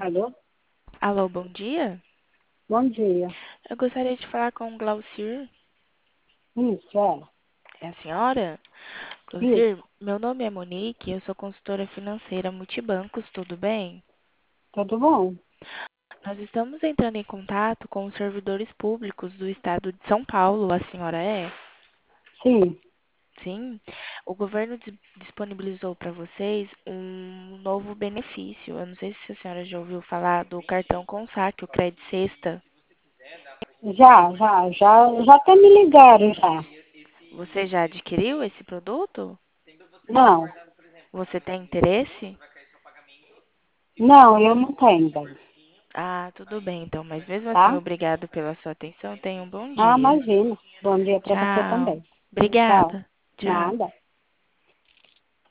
Alô? Alô, bom dia. Bom dia. Eu gostaria de falar com o Glaucir. Isso, é. É a senhora? Isso, Glaucir, meu nome é Monique, eu sou consultora financeira Multibancos, tudo bem? tudo bom? Nós estamos entrando em contato com os servidores públicos do estado de São Paulo, a senhora é? Sim, Sim. O governo disponibilizou para vocês um novo benefício. Eu não sei se a senhora já ouviu falar do cartão com saque, o Cred Sexta. já até me ligaram já. Você já adquiriu esse produto? Não, Você tem interesse? não, eu não tenho, bem, Ah, tudo bem então, mas mesmo assim, tá? obrigado pela sua atenção. Tenha um bom Ah, dia. imagina. Bom dia para você Tchau. também. Tchau. Obrigada. Tchau. Nada.